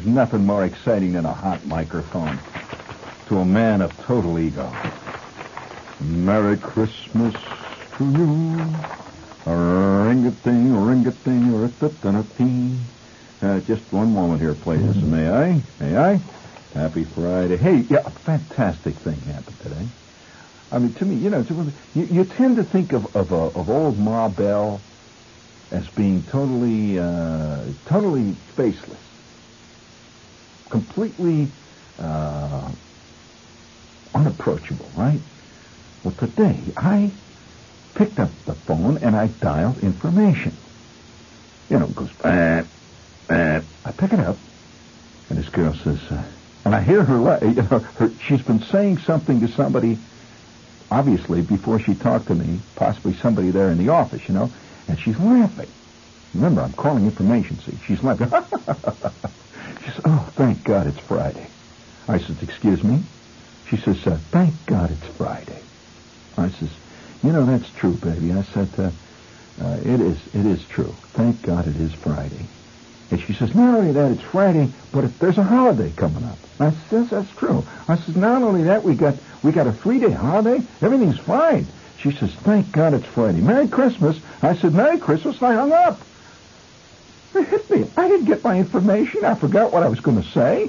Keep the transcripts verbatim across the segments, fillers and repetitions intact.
there's nothing more exciting than a hot microphone. To a man of total ego. Merry Christmas to you. Ring-a-ting, ring-a-ting, ring-a-ting. Uh, just one moment here, please. May I? May I? Happy Friday. Hey, yeah, a fantastic thing happened today. I mean, to me, you know, to, you, you tend to think of of, uh, of old Ma Bell as being totally, uh, totally faceless, completely uh, unapproachable, right? Well, today I picked up the phone and I dialed information. You know, it goes, bah, bah. I pick it up, and this girl says, uh, and I hear her, you know, her, she's been saying something to somebody, obviously, before she talked to me, possibly somebody there in the office, you know, and she's laughing. Remember, I'm calling information, see? She's laughing. She says, oh, thank God it's Friday. I said, excuse me? She says, uh, thank God it's Friday. I says, you know, that's true, baby. I said, uh, uh, it is, it is true. Thank God it is Friday. And she says, not only that, it's Friday, but if there's a holiday coming up. I says, that's true. I says, not only that, we got we got a three-day holiday. Everything's fine. She says, thank God it's Friday. Merry Christmas. I said, Merry Christmas, and I hung up. It hit me. I didn't get my information. I forgot what I was going to say.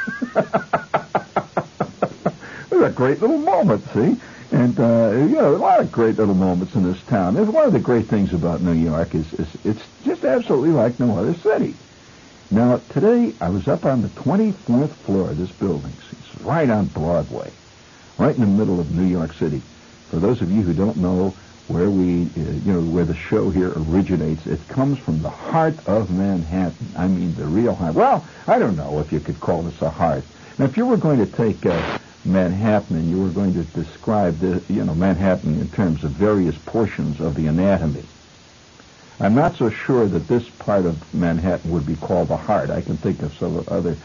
It was a great little moment, see? And, uh, you know, a lot of great little moments in this town. There's one of the great things about New York is, is it's just absolutely like no other city. Now, today I was up on the twenty-fourth floor of this building. It's right on Broadway, right in the middle of New York City. For those of you who don't know where we, uh, you know, where the show here originates, it comes from the heart of Manhattan. I mean, the real heart. Well, I don't know if you could call this a heart. Now, if you were going to take uh, Manhattan and you were going to describe the, you know, Manhattan in terms of various portions of the anatomy, I'm not so sure that this part of Manhattan would be called the heart. I can think of some other.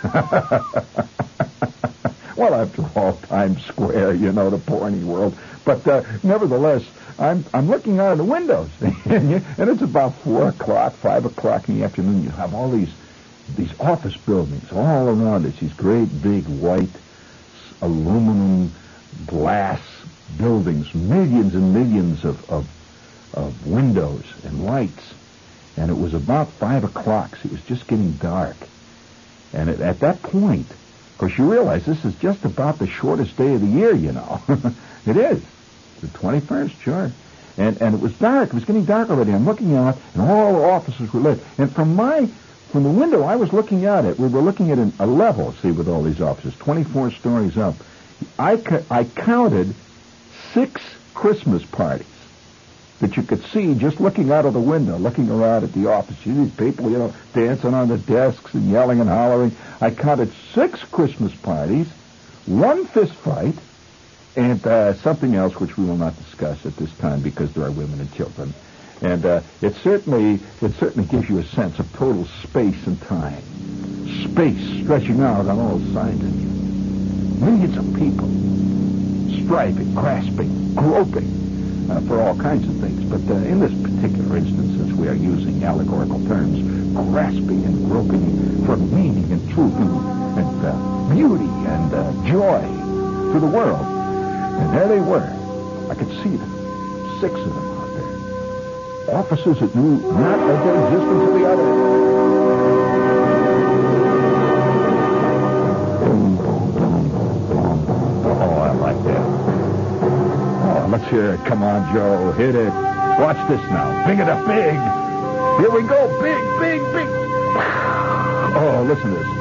Well, after all, Times Square, you know, the porny world. But uh, nevertheless, I'm I'm looking out of the windows, and it's about four o'clock, five o'clock in the afternoon. You have all these these office buildings all around us. These great big white aluminum glass buildings, millions and millions of, of of windows and lights. And it was about five o'clock, so it was just getting dark. And it, at that point, of course, you realize this is just about the shortest day of the year, you know. It is. The twenty-first, sure. And and it was dark. It was getting dark already. I'm looking out, and all the offices were lit. And from my, from the window I was looking at it, we were looking at an, a level, see, with all these offices, twenty-four stories up. I, ca- I counted six Christmas parties that you could see just looking out of the window, looking around at the office. You see these people, you know, dancing on the desks and yelling and hollering. I counted six Christmas parties, one fist fight, and uh, something else which we will not discuss at this time because there are women and children. And uh, it certainly it certainly gives you a sense of total space and time. Space stretching out on all sides of you. Millions of people striving, grasping, groping Uh, for all kinds of things. But uh, in this particular instance, since we are using allegorical terms, grasping and groping for meaning and truth and, and uh, beauty and uh, joy to the world. And there they were. I could see them. Six of them out there. Officers that knew not of their existence of the other. Boom, boom, boom, boom, boom, boom. Oh, I like that. Let's hear it. Come on, Joe. Hit it. Watch this now. Bring it up big. Here we go. Big, big, big. Oh, listen to this.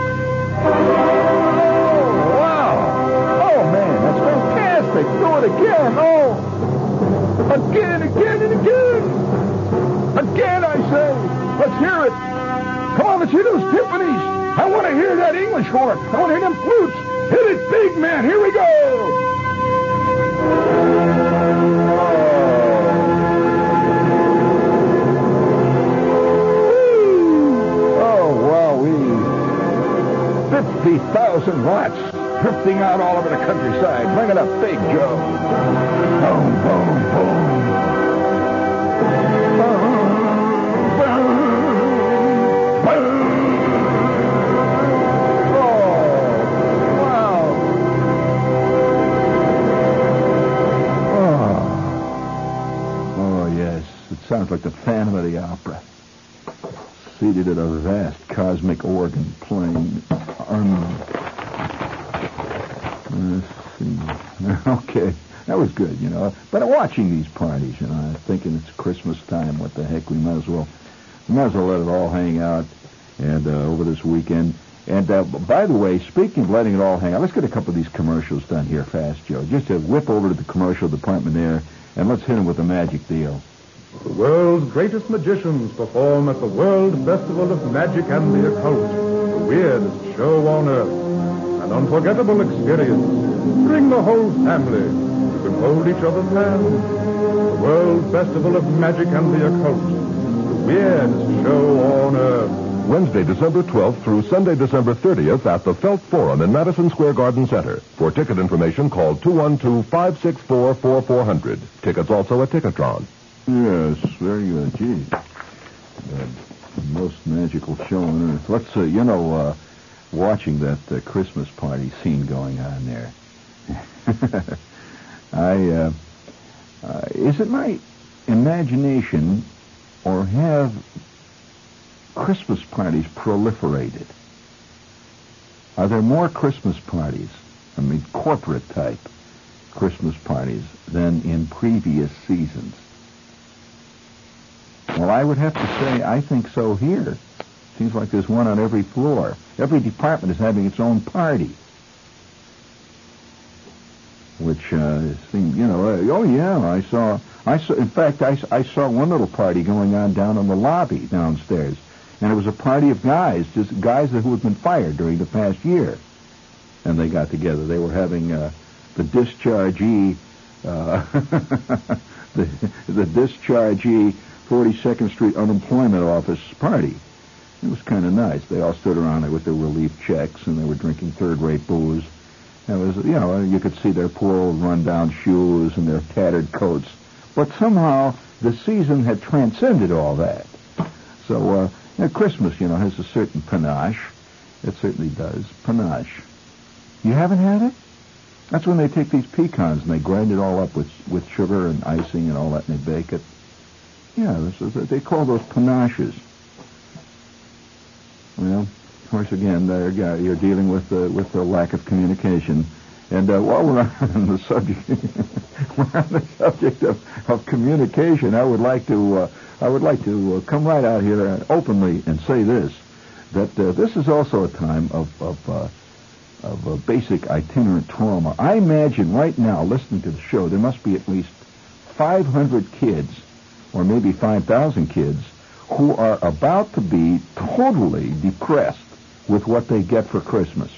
Oh, wow. Oh, man. That's fantastic. Do it again. Oh. Again, again, and again. Again, I say. Let's hear it. Come on, let's hear those timpanis. I want to hear that English horn. I want to hear them flutes. Hit it big, man. Here we go. fifty thousand watts drifting out all over the countryside. Bring it up big, Joe. Boom, boom, boom. Boom, boom, boom. seated at a vast cosmic organ playing. Um, let's see. Okay, that was good, you know. But watching these parties, you know, thinking it's Christmas time. What the heck? We might as well, we might as well let it all hang out, and uh, over this weekend. And uh, by the way, speaking of letting it all hang out, let's get a couple of these commercials done here fast, Joe. Just to whip over to the commercial department there, and let's hit them with a magic deal. The world's greatest magicians perform at the World Festival of Magic and the Occult, the weirdest show on earth. An unforgettable experience. Bring the whole family. You can hold each other's hand. The World Festival of Magic and the Occult, the weirdest show on earth. Wednesday, December twelfth through Sunday, December thirtieth at the Felt Forum in Madison Square Garden Center. For ticket information, call two one two, five six four, four four zero zero. Tickets also at Ticketron. Yes, very good. Gee, the most magical show on earth. Let's, uh, you know, uh, watching that uh, Christmas party scene going on there. I, uh, uh, is it my imagination, or have Christmas parties proliferated? Are there more Christmas parties, I mean corporate type Christmas parties, than in previous seasons? Well, I would have to say I think so here. Seems like there's one on every floor. Every department is having its own party. Which uh, seemed, you know, uh, oh yeah, I saw, I saw, in fact, I, I saw one little party going on down in the lobby downstairs. And it was a party of guys, just guys who had been fired during the past year. And they got together. They were having uh, the dischargee, uh, the, the dischargee forty-second Street Unemployment Office party. It was kind of nice. They all stood around there with their relief checks, and they were drinking third-rate booze. It was, you know, you could see their poor old run-down shoes and their tattered coats. But somehow the season had transcended all that. So, uh, Now, Christmas, you know, has a certain panache. It certainly does. Panache. You haven't had it? That's when they take these pecans and they grind it all up with with sugar and icing and all that, and they bake it. Yeah, this is, they call those panaches. Well, of course, again, there you're dealing with uh, with the lack of communication. And uh, while we're on the subject, we're on the subject of, of communication, I would like to. Uh, I would like to uh, come right out here openly and say this, that uh, this is also a time of of, uh, of uh, basic itinerant trauma. I imagine right now, listening to the show, there must be at least five hundred kids, or maybe five thousand kids, who are about to be totally depressed with what they get for Christmas.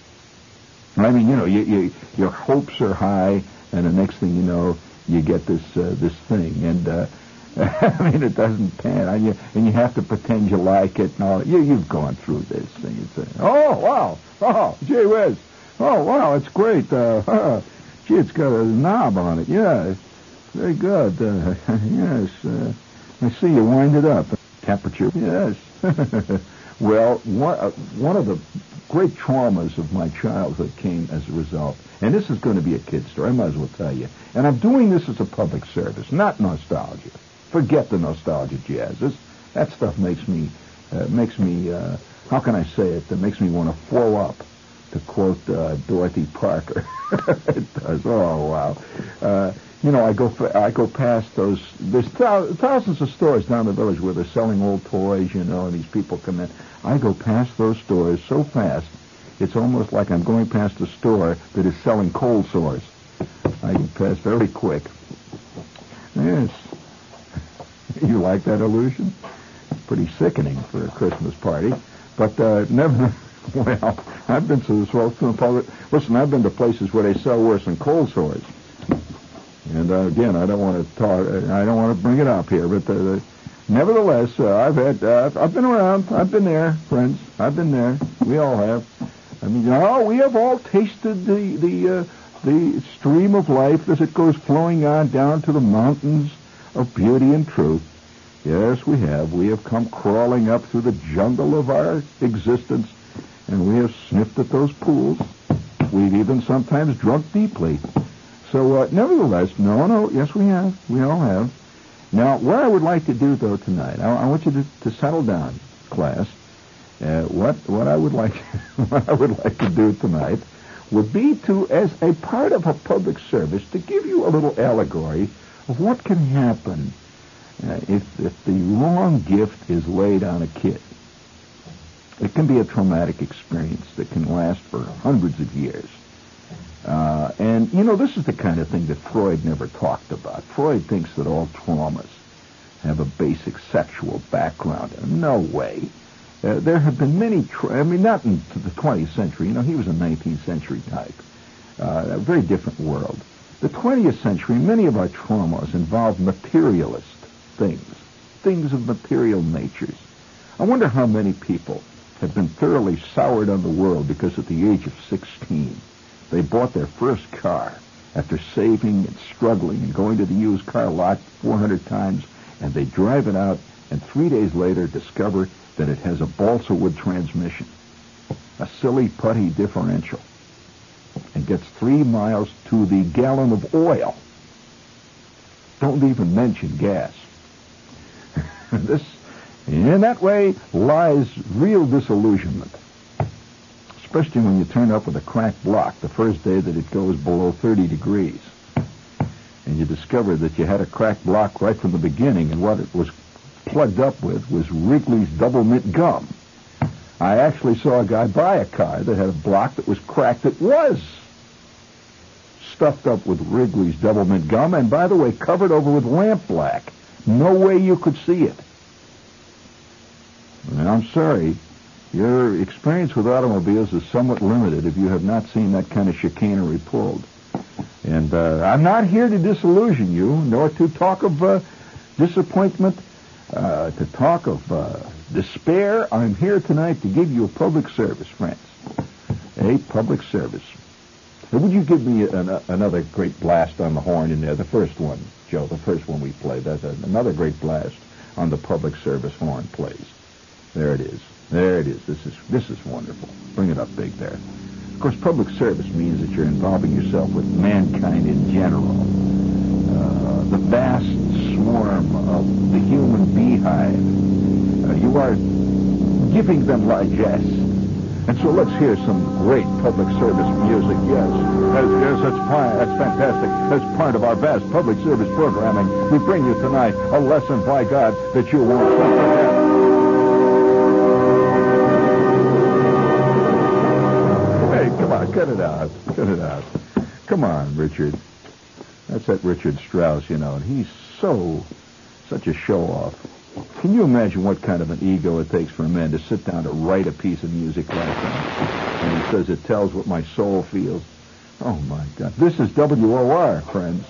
I mean, you know, you, you, your hopes are high, and the next thing you know, you get this uh, this thing, and uh, I mean, it doesn't pan, and you, and you have to pretend you like it, and all. You, you've gone through this thing. It's a, oh, wow, oh, gee whiz, oh, wow, it's great. Uh, uh, gee, it's got a knob on it. Yeah, very good. Uh, yes, uh, I see you wind it up. Temperature, yes. Well, one, uh, one of the great traumas of my childhood came as a result, and this is going to be a kid's story, I might as well tell you. And I'm doing this as a public service, not nostalgia. Forget the nostalgia jazz. This, that stuff makes me, uh, makes me, uh, how can I say it, that makes me want to flow up, to quote uh, Dorothy Parker. It does, oh, wow. Uh, you know, I go I go past those, there's thousands of stores down the village where they're selling old toys, you know, and these people come in. I go past those stores so fast, it's almost like I'm going past a store that is selling cold sores. I go past very quick. Yes. You like that illusion? It's pretty sickening for a Christmas party. But uh, never, well, I've been to this, well, listen, I've been to places where they sell worse than cold sores. And uh, again, I don't want to talk, I don't want to bring it up here, but uh, the, nevertheless, uh, I've had, uh, I've been around, I've been there, friends, I've been there. We all have. I mean, you know, we have all tasted the the uh, the stream of life as it goes flowing on down to the mountains of beauty and truth. Yes, we have. We have come crawling up through the jungle of our existence, and we have sniffed at those pools. We've even sometimes drunk deeply. So, uh, nevertheless, no, no, yes, we have. We all have. Now, what I would like to do, though, tonight, I, I want you to, to settle down. class, uh, what what I would like what I would like to do tonight would be to, as a part of a public service, to give you a little allegory of what can happen uh, if if the wrong gift is laid on a kid. It can be a traumatic experience that can last for hundreds of years. Uh, and, you know, this is the kind of thing that Freud never talked about. Freud thinks that all traumas have a basic sexual background. No way. Uh, there have been many, tra- I mean, not in the twentieth century. You know, he was a nineteenth century type. Uh, a very different world. The twentieth century, many of our traumas involve materialist things, things of material natures. I wonder how many people have been thoroughly soured on the world because at the age of sixteen, they bought their first car after saving and struggling and going to the used car lot four hundred times, and they drive it out, and three days later discover that it has a balsa wood transmission, a silly putty differential, and gets three miles to the gallon of oil. Don't even mention gas. This, in that way, lies real disillusionment, especially when you turn up with a cracked block the first day that it goes below thirty degrees. And you discover that you had a cracked block right from the beginning, and what it was plugged up with was Wrigley's Double Mint Gum. I actually saw a guy buy a car that had a block that was cracked. It was stuffed up with Wrigley's Double Mint Gum, and by the way, covered over with lamp black. No way you could see it. And I'm sorry, your experience with automobiles is somewhat limited if you have not seen that kind of chicanery pulled. And uh, I'm not here to disillusion you, nor to talk of uh, disappointment, uh, to talk of uh, despair. I'm here tonight to give you a public service, friends. A public service. And would you give me an, uh, another great blast on the horn in there? The first one, Joe, the first one we played. That's a, another great blast on the public service horn, please. There it is. There it is. This is this is wonderful. Bring it up big there. Of course, public service means that you're involving yourself with mankind in general. Uh, the vast swarm of the human beehive. Uh, you are giving them largesse. And so let's hear some great public service music. Yes, that's, yes, that's fine. That's fantastic. That's part of our vast public service programming. We bring you tonight a lesson, by God, that you won't forget. Cut it out. Cut it out. Come on, Richard. That's that Richard Strauss, you know, and he's so, such a show-off. Can you imagine what kind of an ego it takes for a man to sit down to write a piece of music like that? And he says it tells what my soul feels. Oh, my God. This is W O R, friends.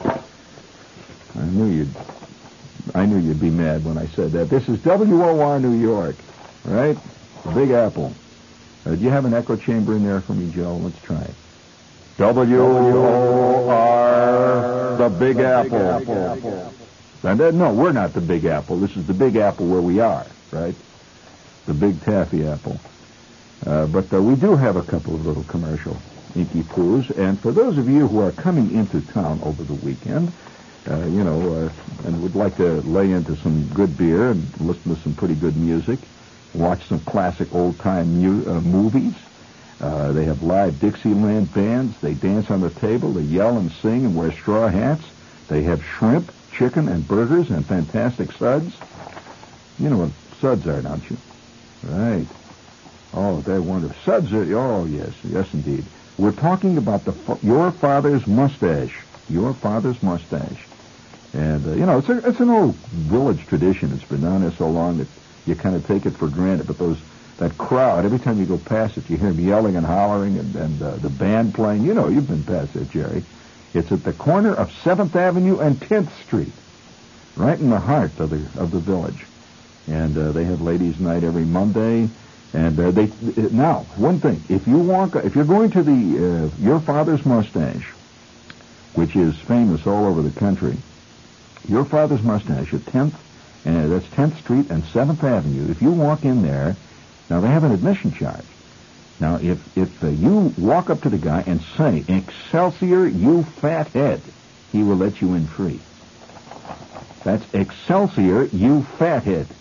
I knew you'd, I knew you'd be mad when I said that. This is W O R New York, right? The Big Apple. Uh, do you have an echo chamber in there for me, Joe? Let's try it. W O R, the Big Apple. And then, no, we're not the Big Apple. This is the Big Apple where we are, right? The Big Taffy Apple. Uh, but uh, we do have a couple of little commercial inky poos. And for those of you who are coming into town over the weekend, uh, you know, uh, and would like to lay into some good beer and listen to some pretty good music, watch some classic old-time mu- uh, movies. Uh, they have live Dixieland bands. They dance on the table. They yell and sing and wear straw hats. They have shrimp, chicken, and burgers and fantastic suds. You know what suds are, don't you? Right. Oh, they're wonderful. Suds are, oh, yes, yes, indeed. We're talking about the your father's mustache. Your father's mustache. And, uh, you know, it's, a, it's an old village tradition. It's been on there so long that you kind of take it for granted, but those that crowd, every time you go past it, you hear them yelling and hollering and, and uh, the band playing. You know, you've been past it, Jerry. It's at the corner of seventh Avenue and tenth Street, right in the heart of the of the village. And uh, they have ladies' night every Monday. And uh, they uh, now one thing: if you walk, if you're going to the uh, Your Father's Mustache, which is famous all over the country, Your Father's Mustache at tenth. And that's tenth Street and seventh Avenue. If you walk in there, now they have an admission charge. Now, if if uh, you walk up to the guy and say, "Excelsior, you fat head," he will let you in free. That's "Excelsior, you fat head."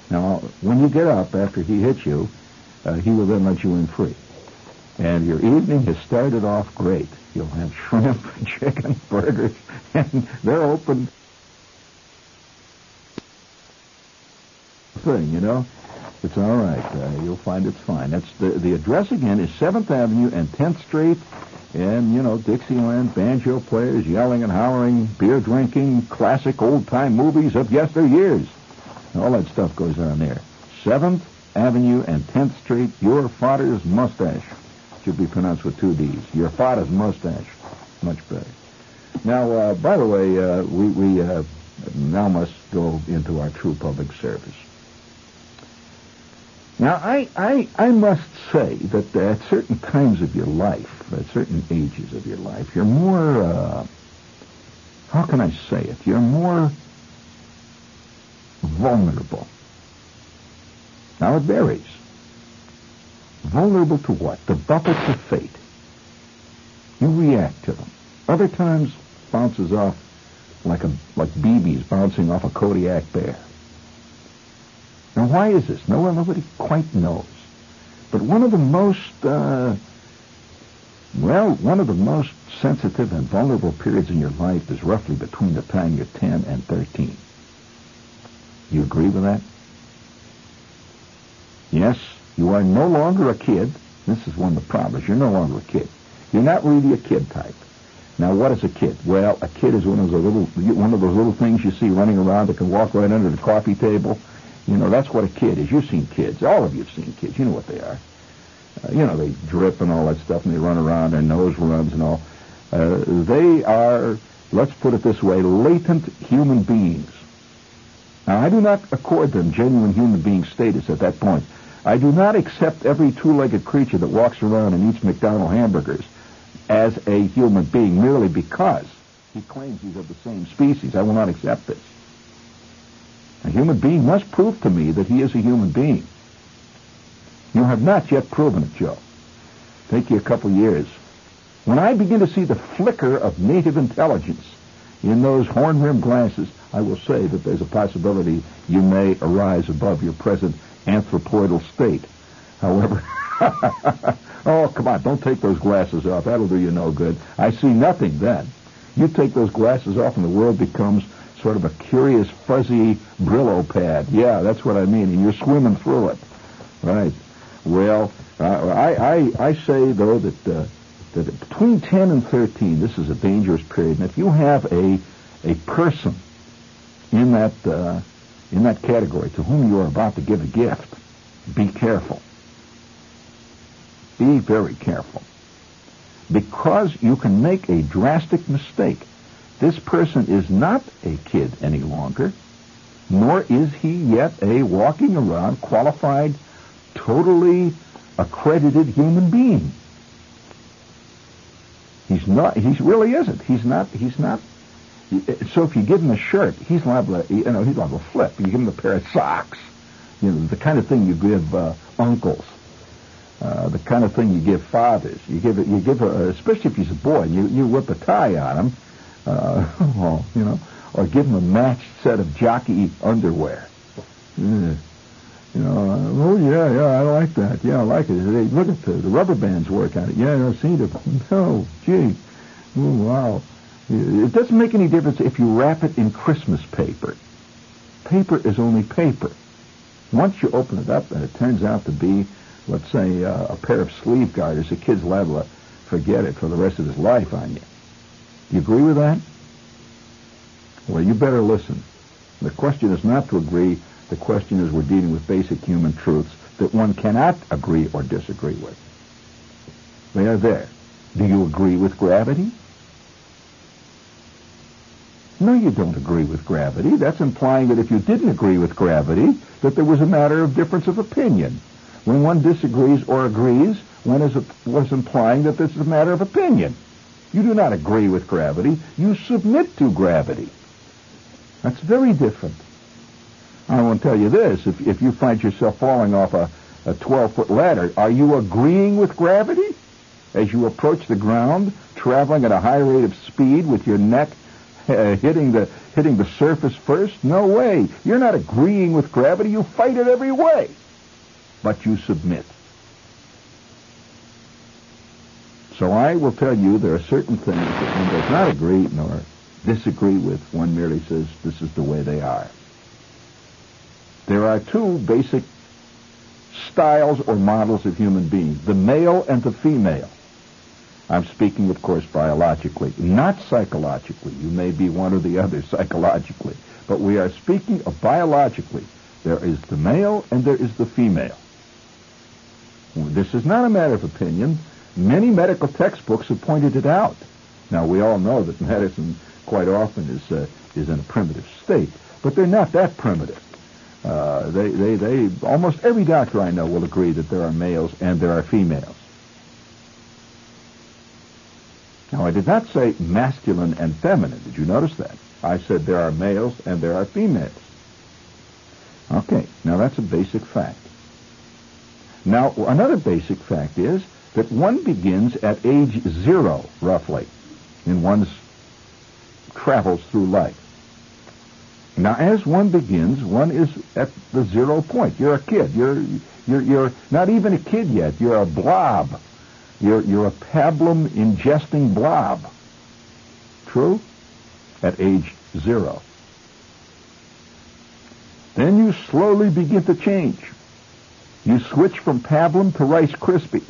Now, when you get up after he hits you, uh, he will then let you in free. And your evening has started off great. You'll have shrimp, chicken, burgers, and they're open thing, you know. It's all right. Uh, you'll find it's fine. That's the the address again is seventh Avenue and tenth Street. And, you know, Dixieland, banjo players yelling and hollering, beer drinking, classic old-time movies of yesteryears. All that stuff goes on there. seventh Avenue and tenth Street, Your Father's Mustache. Should be pronounced with two D's. Your Father's Mustache. Much better. Now, uh, by the way, uh, we, we uh, now must go into our true public service. Now, I, I, I must say that at certain times of your life, at certain ages of your life, you're more, uh, how can I say it? You're more vulnerable. Now, it varies. Vulnerable to what? The buffets of fate. You react to them. Other times, bounces off like a like B Bs bouncing off a Kodiak bear. Now, why is this? No one, nobody quite knows. But one of the most, uh, well, one of the most sensitive and vulnerable periods in your life is roughly between the time you're ten and thirteen. You agree with that? Yes, you are no longer a kid. This is one of the problems. You're no longer a kid. You're not really a kid type. Now, what is a kid? Well, a kid is one of those little, one of those little things you see running around that can walk right under the coffee table. You know, that's what a kid is. You've seen kids. All of you have seen kids. You know what they are. Uh, you know, they drip and all that stuff, and they run around, their nose runs and all. Uh, they are, let's put it this way, latent human beings. Now, I do not accord them genuine human being status at that point. I do not accept every two-legged creature that walks around and eats McDonald's hamburgers as a human being merely because he claims he's of the same species. I will not accept this. A human being must prove to me that he is a human being. You have not yet proven it, Joe. Take you a couple years. When I begin to see the flicker of native intelligence in those horn-rimmed glasses, I will say that there's a possibility you may arise above your present anthropoidal state. However, oh, come on, don't take those glasses off. That'll do you no good. I see nothing then. You take those glasses off and the world becomes sort of a curious, fuzzy Brillo pad. Yeah, that's what I mean, and you're swimming through it. Right. Well, uh, I, I, I say, though, that, uh, that between ten and thirteen, this is a dangerous period, and if you have a, a person in that, uh, in that category to whom you are about to give a gift, be careful. Be very careful. Because you can make a drastic mistake. This person is not a kid any longer, nor is he yet a walking around, qualified, totally accredited human being. He's not, he really isn't. He's not, he's not. So if you give him a shirt, he's liable to, you know, he's liable to flip. You give him a pair of socks, you know, the kind of thing you give uh, uncles. Uh, the kind of thing you give fathers. You give it, you give, a, especially if he's a boy, you, you whip a tie on him. Uh, well, you know, or give him a matched set of jockey underwear. Yeah. You know, uh, oh yeah, yeah, I like that. Yeah, I like it. They, look at the, the rubber bands work on it. Yeah, I've seen it. Oh, gee, oh, wow. It doesn't make any difference if you wrap it in Christmas paper. Paper is only paper. Once you open it up and it turns out to be, let's say, uh, a pair of sleeve garters, the kid's liable to forget it for the rest of his life on you. You agree with that? Well, you better listen. The question is not to agree. The question is we're dealing with basic human truths that one cannot agree or disagree with. They are there. Do you agree with gravity? No, you don't agree with gravity. That's implying that if you didn't agree with gravity, that there was a matter of difference of opinion. When one disagrees or agrees, one is was implying that this is a matter of opinion. You do not agree with gravity. You submit to gravity. That's very different. I want to tell you this. If, if you find yourself falling off a, a twelve-foot ladder, are you agreeing with gravity? As you approach the ground, traveling at a high rate of speed with your neck uh, hitting the hitting the surface first? No way. You're not agreeing with gravity. You fight it every way. But you submit. So I will tell you there are certain things that one does not agree nor disagree with. One merely says this is the way they are. There are two basic styles or models of human beings, the male and the female. I'm speaking, of course, biologically, not psychologically. You may be one or the other psychologically, but we are speaking of biologically. There is the male and there is the female. This is not a matter of opinion. Many medical textbooks have pointed it out. Now, we all know that medicine quite often is uh, is in a primitive state, but they're not that primitive. Uh, they, they, they, almost every doctor I know will agree that there are males and there are females. Now, I did not say masculine and feminine. Did you notice that? I said there are males and there are females. Okay, now that's a basic fact. Now, another basic fact is that one begins at age zero, roughly, in one's travels through life. Now, as one begins, one is at the zero point. You're a kid. You're you're you're not even a kid yet. You're a blob. You're you're a pablum ingesting blob. True? At age zero. Then you slowly begin to change. You switch from pablum to Rice Krispies.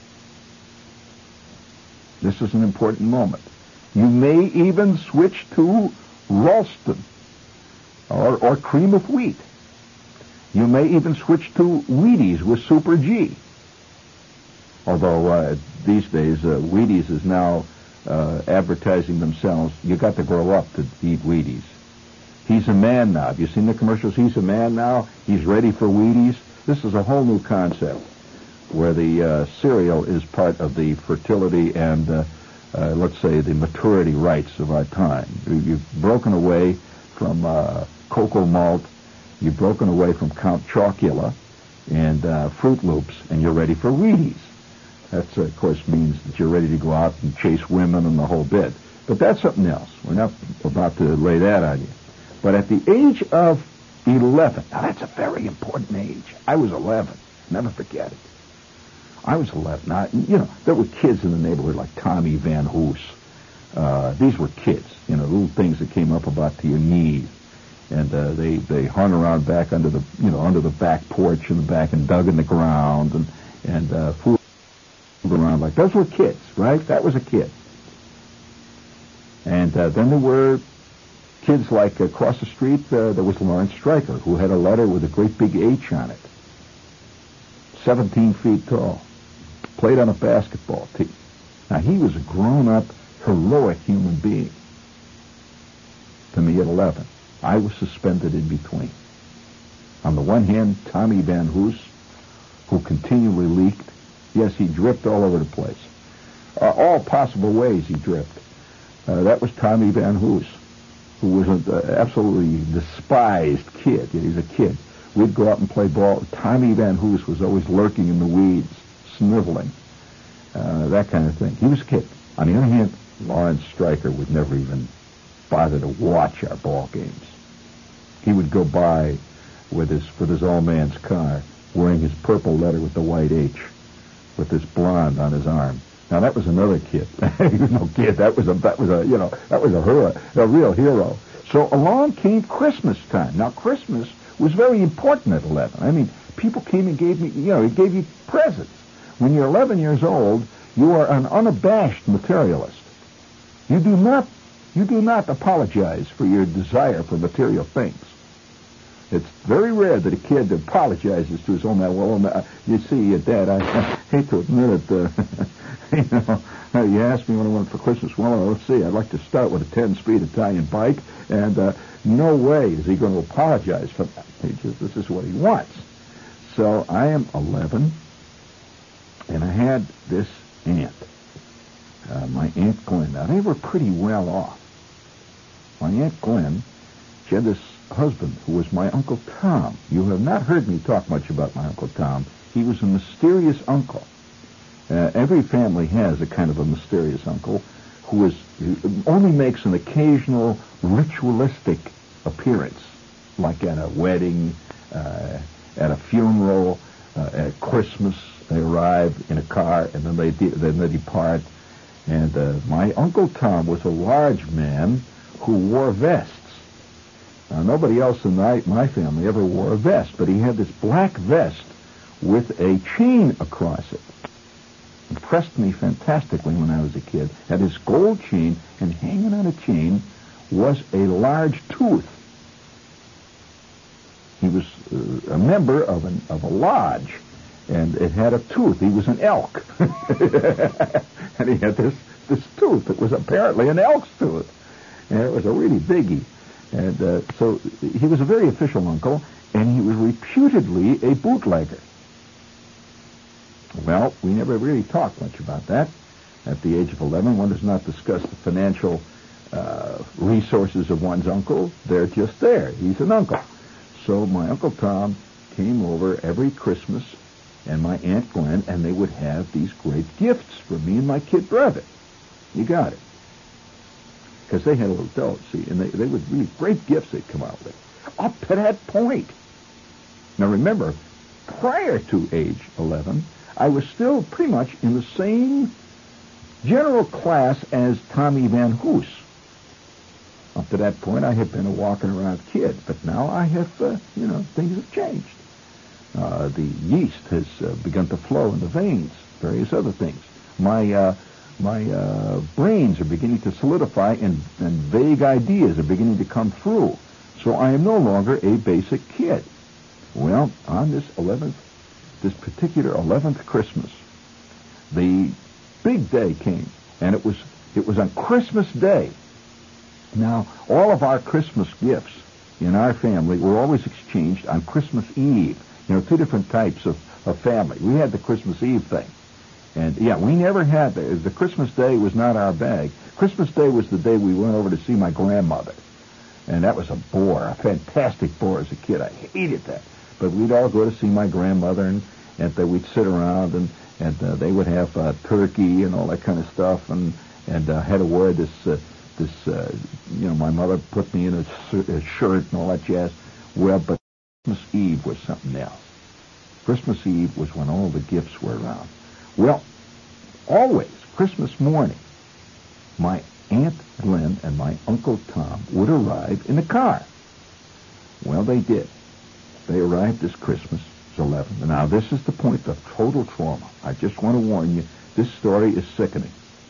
This is an important moment. You may even switch to Ralston. Or, or cream of wheat. You may even switch to Wheaties with Super G. Although uh, these days uh, Wheaties is now uh, advertising themselves. You got to grow up to eat Wheaties. He's a man now. Have you seen the commercials? He's a man now. He's ready for Wheaties. This is a whole new concept where the uh, cereal is part of the fertility and, uh, uh, let's say, the maturity rights of our time. You've broken away from uh, Cocoa Malt, you've broken away from Count Chocula and uh, Fruit Loops, and you're ready for Wheaties. That, uh, of course, means that you're ready to go out and chase women and the whole bit. But that's something else. We're not about to lay that on you. But at the age of eleven, now that's a very important age. I was eleven. Never forget it. I was eleven. Now, you know, there were kids in the neighborhood like Tommy Van Hoos. Uh, these were kids, you know, little things that came up about to your knees. And uh, they, they hung around back under the, you know, under the back porch in the back and dug in the ground and, and uh, fooled around like, those were kids, right? That was a kid. And uh, then there were kids like uh, across the street, uh, there was Lawrence Stryker, who had a letter with a great big H on it. seventeen feet tall. Played on a basketball team. Now, he was a grown-up, heroic human being. To me at eleven. I was suspended in between. On the one hand, Tommy Van Hoos, who continually leaked. Yes, he dripped all over the place. Uh, all possible ways he dripped. Uh, that was Tommy Van Hoos, who was an uh, absolutely despised kid. He's a kid. We'd go out and play ball. Tommy Van Hoos was always lurking in the weeds, sniveling, uh, that kind of thing. He was a kid. On the other hand, Lawrence Stryker would never even bother to watch our ball games. He would go by with his with his old man's car, wearing his purple letter with the white H, with this blonde on his arm. Now that was another kid. He was no kid. That was a that was a you know that was a hero, a real hero. So along came Christmas time. Now Christmas was very important at eleven. I mean, people came and gave me you know it gave you presents. When you're eleven years old, you are an unabashed materialist. You do not you do not apologize for your desire for material things. It's very rare that a kid apologizes to his own man. Well, you see, Dad, I, I hate to admit it. Uh, you know, you asked me what I wanted for Christmas. Well, let's see. I'd like to start with a ten-speed Italian bike, and uh, no way is he going to apologize for that. He just, this is what he wants. So I am eleven, and I had this aunt, uh, my Aunt Gwen. Now, they were pretty well off. My Aunt Gwen, she had this husband who was my Uncle Tom. You have not heard me talk much about my Uncle Tom. He was a mysterious uncle. Uh, every family has a kind of a mysterious uncle who is It only makes an occasional ritualistic appearance, like at a wedding, uh, at a funeral, uh, at Christmas. They arrive in a car and then they de- then they depart. And uh, my Uncle Tom was a large man who wore vests. Now, nobody else in my, my family ever wore a vest, but he had this black vest with a chain across it. Impressed me fantastically when I was a kid. Had this gold chain, and hanging on a chain was a large tooth. He was uh, a member of an of a lodge, and it had a tooth. He was an elk, and he had this this tooth. It was apparently an elk's tooth, and it was a really biggie. And uh, so he was a very official uncle, and he was reputedly a bootlegger. Well, we never really talked much about that. At the age of eleven, one does not discuss the financial uh, resources of one's uncle. They're just there. He's an uncle. So my Uncle Tom came over every Christmas, and my Aunt Gwen, and they would have these great gifts for me and my kid brother. You got it. Because they had a little dough, see, and they, they would really great gifts they'd come out with. Up to that point. Now remember, prior to age eleven, I was still pretty much in the same general class as Tommy Van Hoos. Up to that point, I had been a walking around kid, but now I have, uh, you know, things have changed. Uh, the yeast has uh, begun to flow in the veins, various other things. My uh, my uh, brains are beginning to solidify, and, and vague ideas are beginning to come through. So I am no longer a basic kid. Well, on this eleventh, this particular eleventh Christmas, the big day came, and it was it was on Christmas Day. Now, all of our Christmas gifts in our family were always exchanged on Christmas Eve. You know, two different types of, of family. We had the Christmas Eve thing. And, yeah, we never had the, the Christmas Day was not our bag. Christmas Day was the day we went over to see my grandmother. And that was a bore, a fantastic bore as a kid. I hated that. But we'd all go to see my grandmother, and, and uh, we'd sit around, and, and uh, they would have uh, turkey and all that kind of stuff, and, and uh, had to wear this... Uh, This, uh, you know, my mother put me in a, a shirt and all that jazz. Well, but Christmas Eve was something else. Christmas Eve was when all the gifts were around. Well, always, Christmas morning, my Aunt Gwen and my Uncle Tom would arrive in a car. Well, they did. They arrived this Christmas, it was eleven. And now, this is the point of total trauma. I just want to warn you, this story is sickening.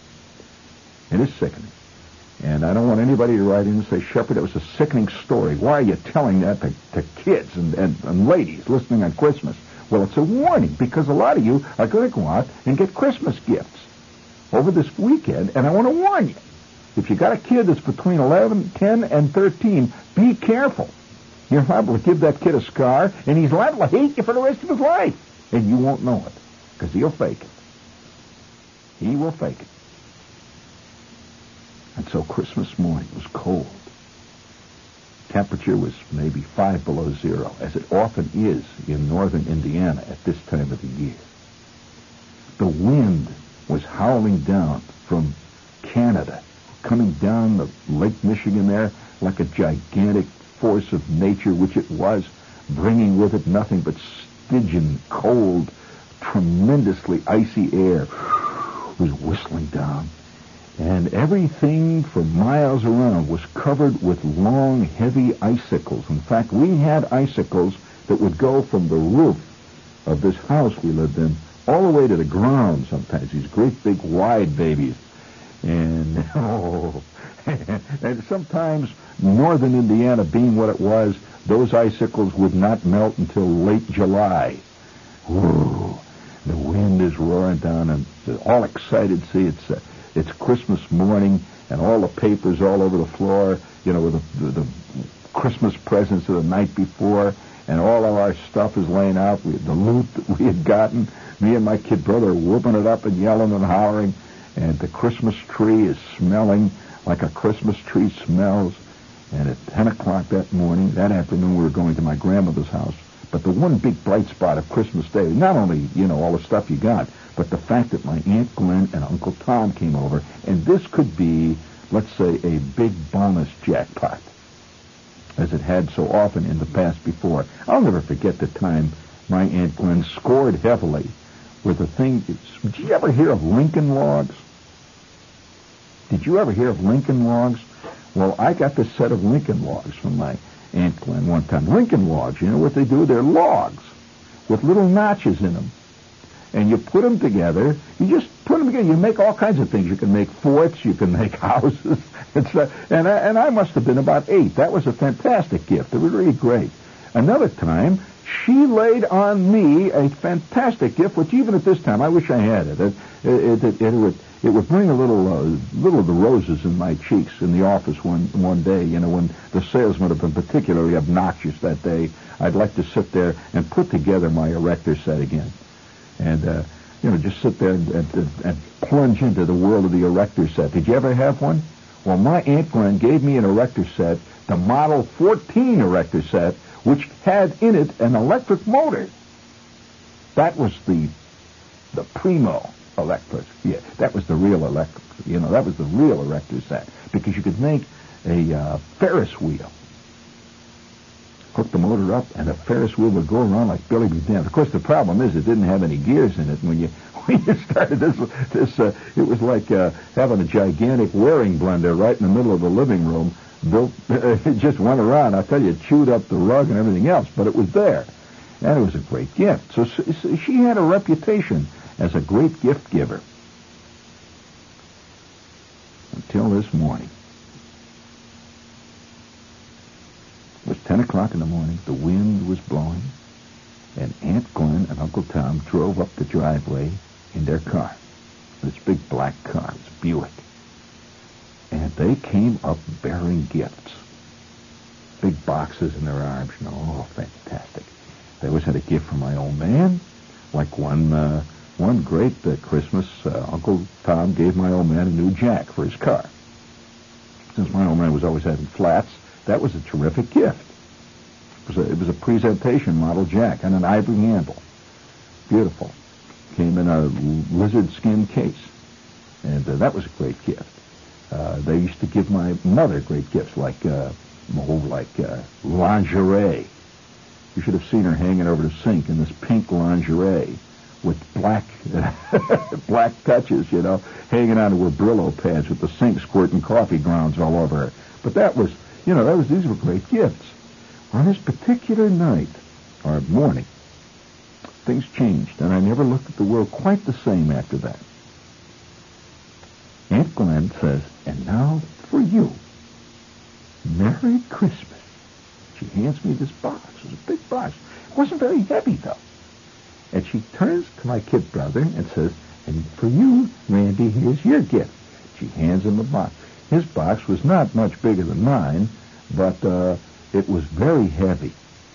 It is sickening. And I don't want anybody to write in and say, Shepherd, it was a sickening story. Why are you telling that to, to kids and, and, and ladies listening on Christmas? Well, it's a warning, because a lot of you are going to go out and get Christmas gifts over this weekend, and I want to warn you. If you got a kid that's between eleven, ten, and thirteen, be careful. You're liable to give that kid a scar, and he's liable to hate you for the rest of his life. And you won't know it, because he'll fake it. He will fake it. And so Christmas morning was cold. Temperature was maybe five below zero, as it often is in northern Indiana at this time of the year. The wind was howling down from Canada, coming down the Lake Michigan there like a gigantic force of nature, which it was, bringing with it nothing but Stygian, cold, tremendously icy air. It was whistling down. And everything for miles around was covered with long, heavy icicles. In fact, we had icicles that would go from the roof of this house we lived in all the way to the ground sometimes, these great big wide babies. And, oh, and sometimes northern Indiana being what it was, those icicles would not melt until late July. Whoa, the wind is roaring down, and all excited. See, it's... Uh, It's Christmas morning, and all the papers all over the floor, you know, with the, the, the Christmas presents of the night before, and all of our stuff is laying out. We, the loot that we had gotten, me and my kid brother are whooping it up and yelling and hollering, and the Christmas tree is smelling like a Christmas tree smells. And at ten o'clock that morning, that afternoon, we were going to my grandmother's house. But the one big bright spot of Christmas Day, not only, you know, all the stuff you got, but the fact that my Aunt Gwen and Uncle Tom came over, and this could be let's say, a big bonus jackpot, as it had so often in the past before. I'll never forget the time my Aunt Gwen scored heavily with a thing. Did you ever hear of Lincoln Logs? Did you ever hear of Lincoln Logs? Well, I got this set of Lincoln Logs from my Aunt Gwen one time. Lincoln Logs, you know what they do? They're logs with little notches in them. And you put them together. You just put them together. You make all kinds of things. You can make forts. You can make houses. It's a, and, I, and I must have been about eight. That was a fantastic gift. It was really great. Another time, she laid on me a fantastic gift, which even at this time, I wish I had it. It, it, it, it would it would bring a little uh, little of the roses in my cheeks in the office one one day. You know, when the salesman had been particularly obnoxious that day, I'd like to sit there and put together my erector set again. And, uh, you know, just sit there and, and, and plunge into the world of the erector set. Did you ever have one? Well, my Aunt Gwen gave me an erector set, the Model fourteen erector set, which had in it an electric motor. That was the the primo electric. Yeah, that was the real electric. You know, that was the real erector set, because you could make a uh, Ferris wheel. Hook the motor up, and the Ferris wheel would go around like Billy be damned. Of course, the problem is it didn't have any gears in it. When you when you started this, this uh, it was like uh, having a gigantic wearing blender right in the middle of the living room. Built, it just went around. I tell you, it chewed up the rug and everything else, but it was there, and it was a great gift. So, so she had a reputation as a great gift giver until this morning. It was ten o'clock in the morning. The wind was blowing, and Aunt Gwen and Uncle Tom drove up the driveway in their car, this big black car. It's Buick. And they came up bearing gifts. Big boxes in their arms, you know. Oh, fantastic. They always had a gift for my old man. Like one uh, one great uh, Christmas, uh, Uncle Tom gave my old man a new jack for his car. Since my old man was always having flats, that was a terrific gift. It was a, it was a presentation model jack and an ivory handle. Beautiful. Came in a lizard skin case. And uh, that was a great gift. Uh, they used to give my mother great gifts, like uh, oh, like uh, lingerie. You should have seen her hanging over the sink in this pink lingerie with black black touches, you know, hanging onto her Brillo pads with the sink squirting coffee grounds all over her. But that was, you know, that was these were great gifts. On this particular night, or morning, things changed, and I never looked at the world quite the same after that. Aunt Gwen says, "And now for you. Merry Christmas." She hands me this box. It was a big box. It wasn't very heavy, though. And she turns to my kid brother and says, "And for you, Randy, here's your gift." She hands him a box. His box was not much bigger than mine, but uh, it was very heavy.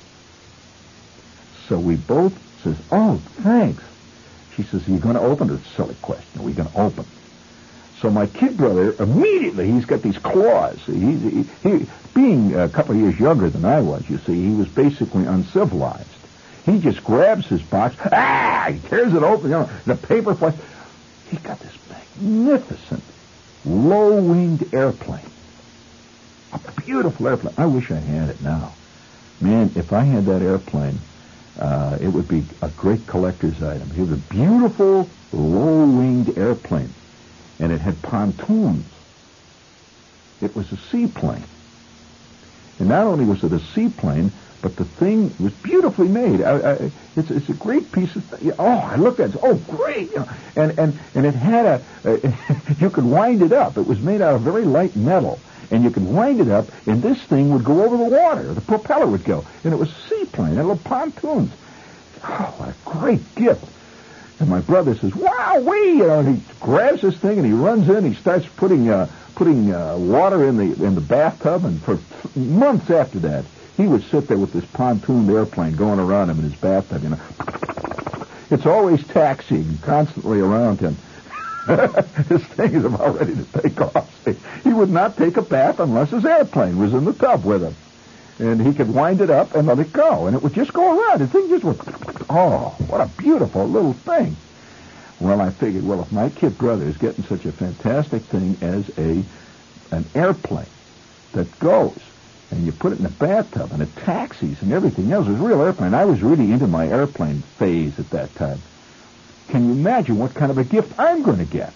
So we both says, "Oh, thanks." She says, "Are you going to open it?" It's a silly question. Are we going to open? So my kid brother, immediately, he's got these claws. He, he, he, being a couple of years younger than I was, you see, he was basically uncivilized. He just grabs his box, ah, he tears it open, you know, the paper flies. He got this magnificent low-winged airplane. A beautiful airplane. I wish I had it now. Man, if I had that airplane, uh, it would be a great collector's item. It was a beautiful low-winged airplane. And it had pontoons. It was a seaplane. And not only was it a seaplane, but the thing was beautifully made. I, I, it's, it's a great piece of thing. Oh, I looked at it. Oh, great! You know, and and and it had a. a you could wind it up. It was made out of very light metal, and you could wind it up, and this thing would go over the water. The propeller would go, and it was a seaplane. And little pontoons. Oh, what a great gift! And my brother says, "Wow, wee!" You know, and he grabs this thing and he runs in. He starts putting uh, putting uh, water in the in the bathtub. And for months after that, he would sit there with this pontooned airplane going around him in his bathtub. You know, it's always taxiing constantly around him. This thing is about ready to take off. He would not take a bath unless his airplane was in the tub with him. And he could wind it up and let it go, and it would just go around. The thing just would, oh, what a beautiful little thing. Well, I figured, well, if my kid brother is getting such a fantastic thing as a an airplane that goes, and you put it in a bathtub, and it taxis and everything else. It was a real airplane. I was really into my airplane phase at that time. Can you imagine what kind of a gift I'm going to get?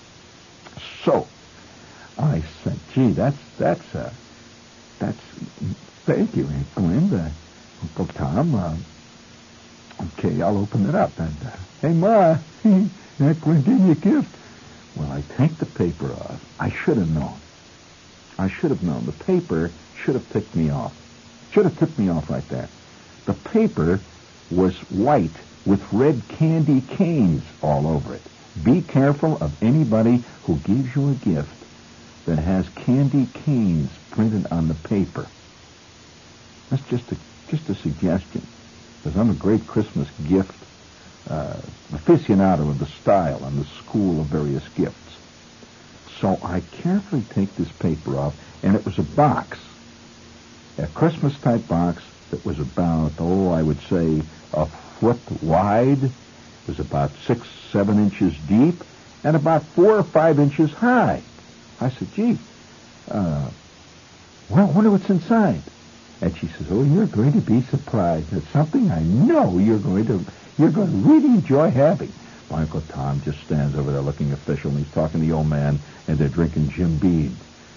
So, I said, gee, that's, that's, uh, that's, thank you, Aunt Glinda, Uncle Tom. Uh, okay, I'll open it up. And, uh, hey, Ma, Aunt Glinda gave me a gift. Well, I take the paper off. I should have known. I should have known. The paper should have ticked me off. Should have tipped me off right there. The paper was white with red candy canes all over it. Be careful of anybody who gives you a gift that has candy canes printed on the paper. That's just a just a suggestion, because I'm a great Christmas gift uh, aficionado of the style and the school of various gifts. So I carefully take this paper off, and it was a box, a Christmas-type box that was about, oh, I would say, a foot wide. It was about six, seven inches deep, and about four or five inches high. I said, gee, uh, well, I wonder what's inside. And she says, oh, you're going to be surprised. It's something I know you're going to you're going to really enjoy having. My Uncle Tom just stands over there looking official, and he's talking to the old man, and they're drinking Jim Beam,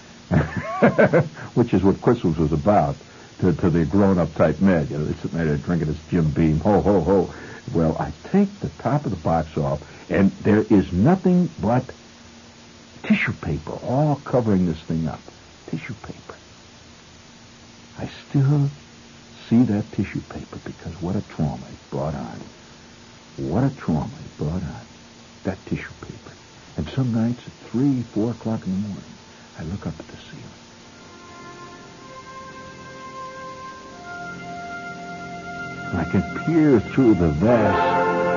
which is what Christmas was about to, to the grown-up type men. You know, they're sitting there drinking this Jim Beam, ho, ho, ho. Well, I take the top of the box off, and there is nothing but tissue paper all covering this thing up. Tissue paper. I still see that tissue paper because what a trauma it brought on. What a trauma it brought on. That tissue paper. And some nights at three, four o'clock in the morning, I look up at the ceiling. And I can peer through the vast,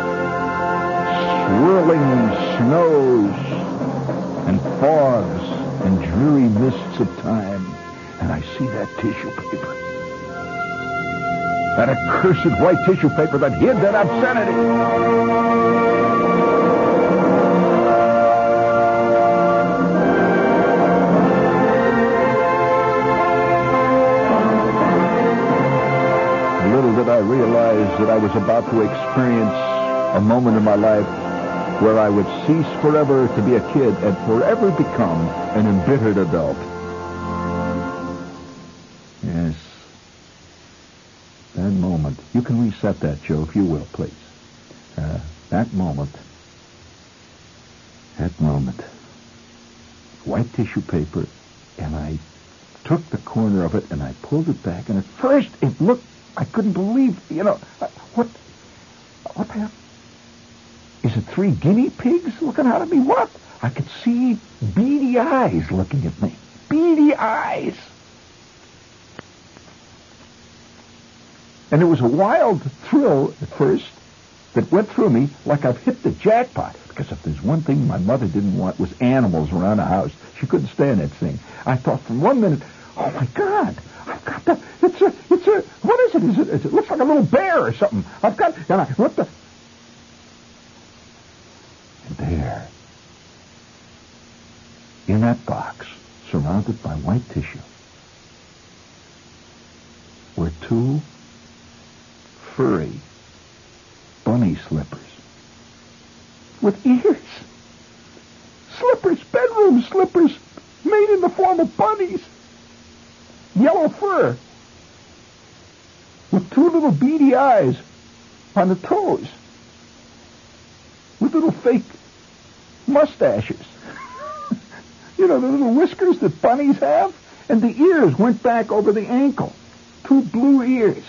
swirling snows and fogs and dreary mists of time, and I see that tissue paper. That accursed white tissue paper that hid that obscenity. Little did I realize that I was about to experience a moment in my life where I would cease forever to be a kid and forever become an embittered adult. Yes. That moment. You can reset that, Joe, if you will, please. Uh, that moment. That moment. White tissue paper, and I took the corner of it and I pulled it back, and at first it looked, I couldn't believe, you know, what, what the hell? Is it three guinea pigs looking out at me? What? I could see beady eyes looking at me. Beady eyes. And it was a wild thrill at first that went through me like I've hit the jackpot. Because if there's one thing my mother didn't want was animals around the house. She couldn't stand that thing. I thought for one minute, oh my God, I've got that. It's a, it's a, what is it? Is it, is it looks like a little bear or something. I've got, and I, what the? And there, in that box, surrounded by white tissue, were two furry bunny slippers with ears. Slippers, bedroom slippers, made in the form of bunnies. Yellow fur with two little beady eyes on the toes with little fake mustaches. You know, the little whiskers that bunnies have, and the ears went back over the ankle. Two blue ears.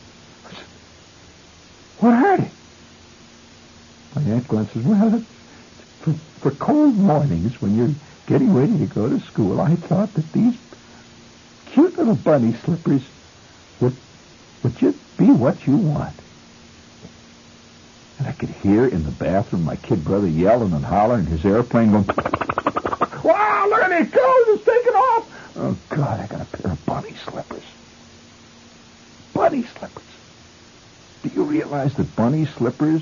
What are they? My Aunt Glenn says, well, for, for cold mornings when you're getting ready to go to school, I thought that these cute little bunny slippers would, would just be what you want. And I could hear in the bathroom my kid brother yelling and hollering, his airplane going, wow, look at these colors, it's taking off. Oh, God, I got a pair of bunny slippers. Bunny slippers. Do you realize that bunny slippers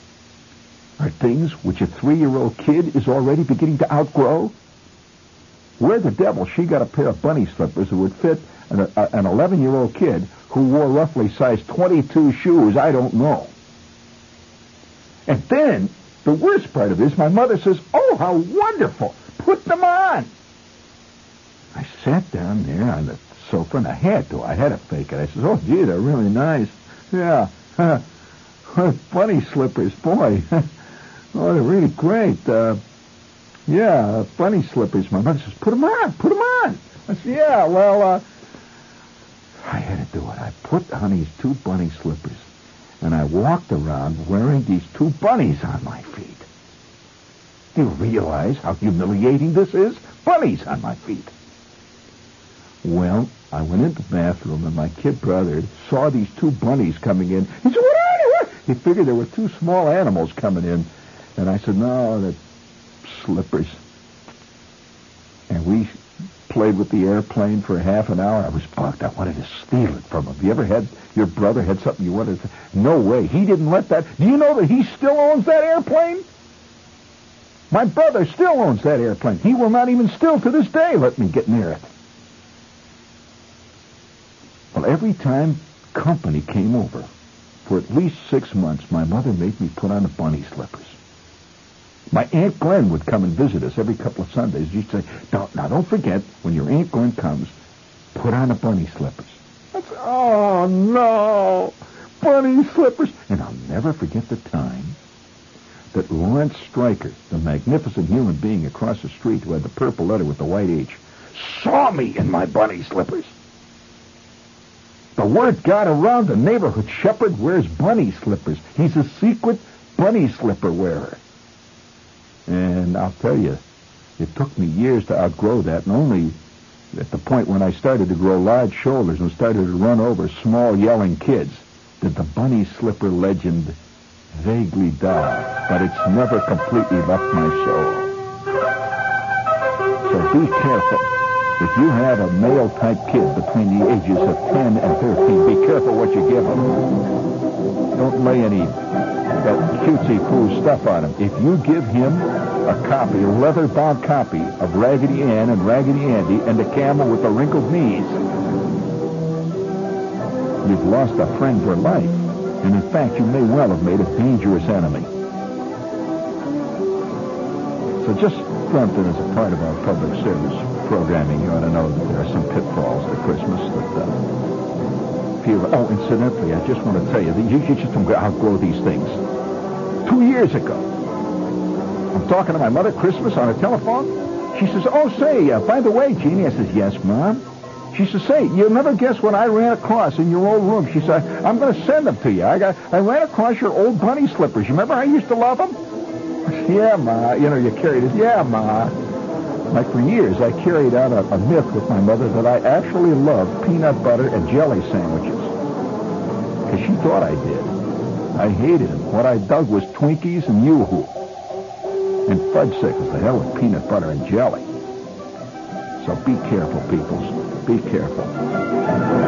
are things which a three-year-old kid is already beginning to outgrow? Where the devil she got a pair of bunny slippers that would fit an, a, an eleven-year-old kid who wore roughly size twenty-two shoes, I don't know. And then, the worst part of this, my mother says, "Oh, how wonderful! Put them on!" I sat down there on the sofa, and I had to. I had to fake it. I said, "Oh, gee, they're really nice. Yeah, bunny slippers, boy. Oh, they're really great. Uh, yeah, bunny slippers." My mother says, "Put them on, put them on." I said, "Yeah, well, uh, I had to do it. I put on these two bunny slippers, and I walked around wearing these two bunnies on my feet. Do you realize how humiliating this is? Bunnies on my feet." Well, I went into the bathroom, and my kid brother saw these two bunnies coming in. He said, "What are they? What?" He figured there were two small animals coming in. And I said, "No, they're slippers." And we played with the airplane for half an hour. I was bugged. I wanted to steal it from him. You ever had, your brother had something you wanted to... No way. He didn't let that... Do you know that he still owns that airplane? My brother still owns that airplane. He will not even still to this day let me get near it. Well, every time company came over, for at least six months, my mother made me put on the bunny slippers. My Aunt Glenn would come and visit us every couple of Sundays. She'd say, don't, now don't forget, when your Aunt Glenn comes, put on the bunny slippers. I said, "Oh, no, bunny slippers." And I'll never forget the time that Lawrence Stryker, the magnificent human being across the street who had the purple letter with the white H, saw me in my bunny slippers. The word got around the neighborhood. Shepard wears bunny slippers. He's a secret bunny slipper wearer. And I'll tell you, it took me years to outgrow that, and only at the point when I started to grow large shoulders and started to run over small yelling kids did the bunny slipper legend vaguely die, but it's never completely left my soul. So be careful. If you have a male-type kid between the ages of ten and thirteen, be careful what you give them. Don't lay any that cutesy-poo stuff on him. If you give him a copy, a leather-bound copy of Raggedy Ann and Raggedy Andy and the camel with the wrinkled knees, you've lost a friend for life. And in fact, you may well have made a dangerous enemy. So just something as a part of our public service programming, you ought to know that there are some pitfalls to Christmas that uh, people... Oh, incidentally, I just want to tell you, that you, you just don't outgrow these things. Two years ago, I'm talking to my mother Christmas on the telephone. She says, "Oh, say, uh, by the way, Jeannie," I says, "Yes, Mom." She says, "Say, you'll never guess what I ran across in your old room." She said, "I'm going to send them to you. I got, I ran across your old bunny slippers. You remember I used to love them?" I said, "Yeah, Ma." You know, you carried it. "Yeah, Ma." Like for years, I carried out a, a myth with my mother that I actually loved peanut butter and jelly sandwiches. Because she thought I did. I hated them. What I dug was Twinkies and Yoo-Hoo. And fudgsicles, the hell with peanut butter and jelly. So be careful, peoples. Be careful.